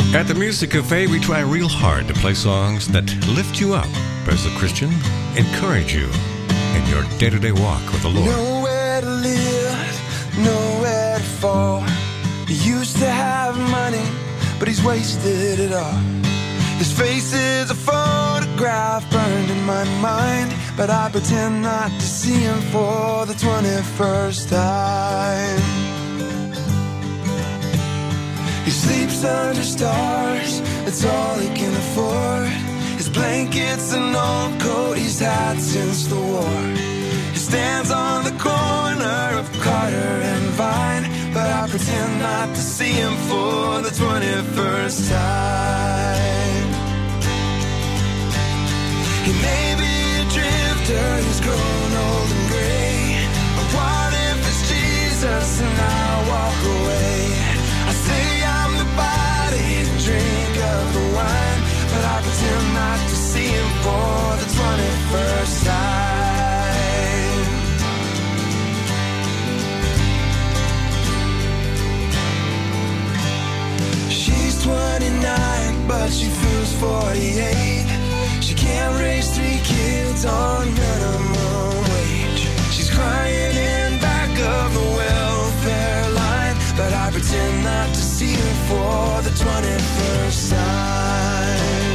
At the Music Cafe, we try real hard to play songs that lift you up as a Christian, encourage you in your day-to-day walk with the Lord. Nowhere to live, nowhere to fall. He used to have money, but he's wasted it all. His face is a photograph burned in my mind, but I pretend not to see him for the 21st time. He sleeps under stars, that's all he can afford. His blanket's an old coat he's had since the war. He stands on the corner of Carter and Vine, but I pretend not to see him for the 21st time. He may be a drifter who's grown old and gray, but what if it's Jesus and I walk away? I say I'm the body and drink of the wine, but I pretend not to see him for the 21st time. She's 29, but she feels 48. She can't raise 3 kids on minimum wage. She's crying in back of the welfare line, but I pretend not to see her for the 21st time.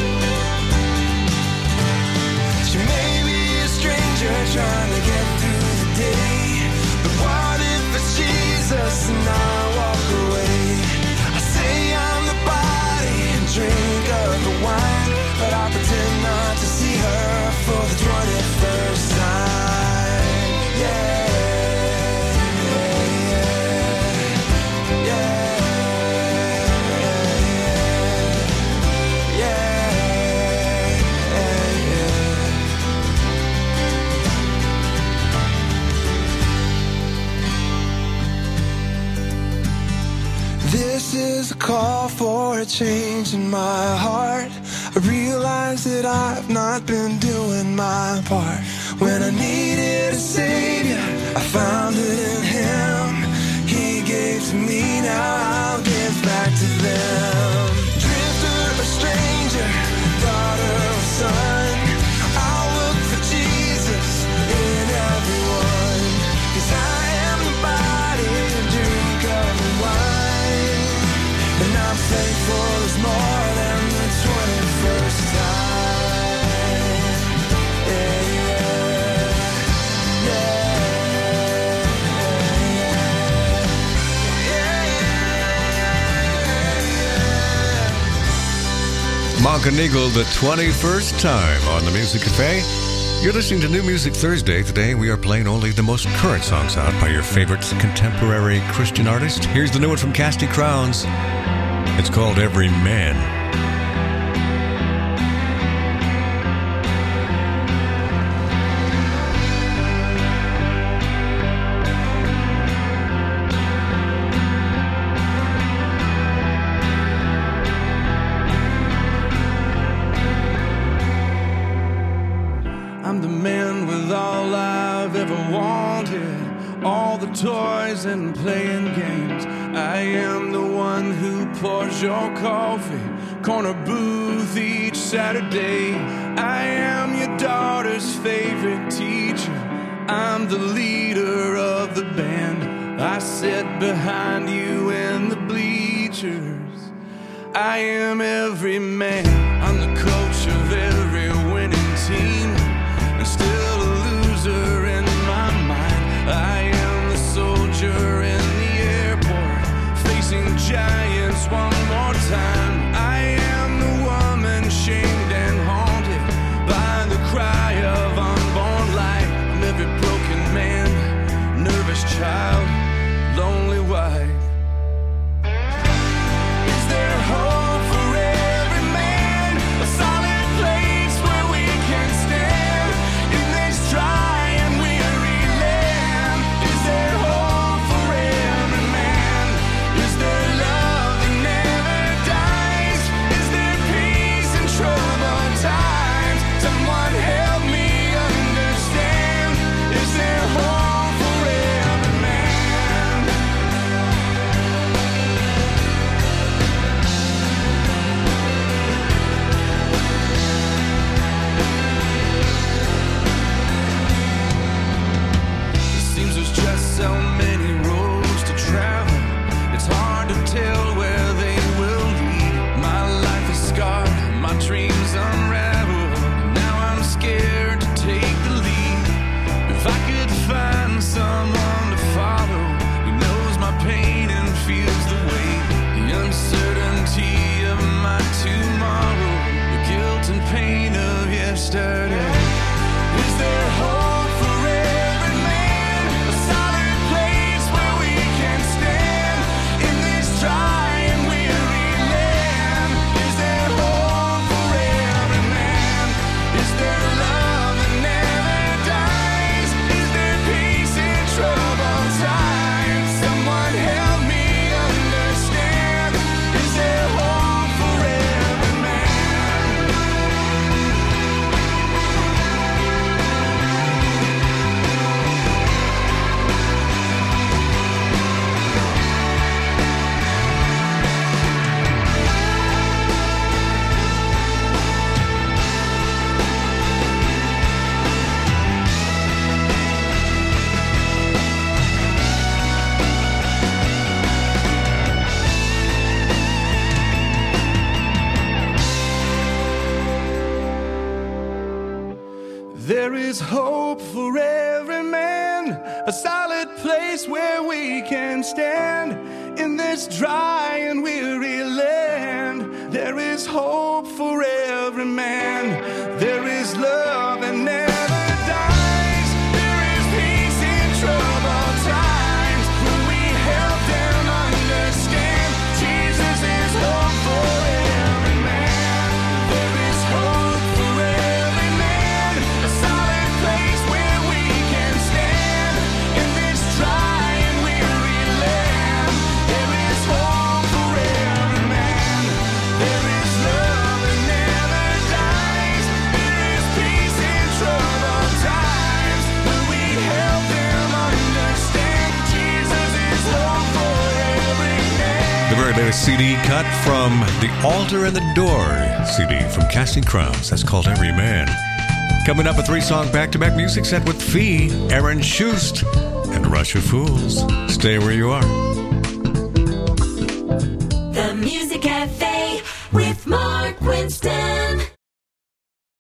She may be a stranger trying to get through the day, but what if it's Jesus and I walk away? I say I'm the body and drink of the wine, but I pretend not to see her for the 21st time. Yeah. This is a call for a change in my heart. I realize that I've not been doing my part. When I needed a savior, I found it in him. He gave to me, now I'll give back to them. Drifter or stranger, daughter or son, I'll look for Jesus in everyone. 'Cause I am the body and drink of the wine, and I'm thankful there's more than the 21st time. Yeah, yeah, yeah. Monteagle, the 21st time on the Music Cafe. You're listening to New Music Thursday. Today we are playing only the most current songs out by your favorite contemporary Christian artist. Here's the new one from Casting Crowns. It's called Every Man. I'm the man with all I've ever wanted, all the toys and playing games. I am the one who pours your coffee, corner booth each Saturday. I am your daughter's favorite teacher, I'm the leader of the band. I sit behind you in the bleachers. I am every man, I'm the coach of every winning team, and still a loser in my mind. I am the soldier in the airport, facing giants one more time. I am the woman shamed and haunted by the cry of unborn life. I'm every broken man, nervous child, lonely wife. Is there hope for every man? A yesterday. Is there hope for every man? A solid place where we can stand in this dry and weary land. Is there hope for every man? Is there love that never dies? Is there peace in troubled times? Someone help me understand. Is there hope for every man? There is hope for every man, a solid place where we can stand in this dry and weary land. There is hope for every man. There is love that never dies. There is peace in troubled times when we help them understand. Jesus is hope for every man. There is hope for every man, a solid place where we can stand in this dry and weary land. There is hope for every man. There is love that never dies. There is peace in troubled times when we help them understand. Jesus is hope for every man. The very latest CD cut from The Altar and the Door CD from Casting Crowns. That's called Every Man. Coming up, a 3-song back-to-back music set with Fee, Aaron Schust, and Rush of Fools. Stay where you are. The Music Cafe with Mark Winston.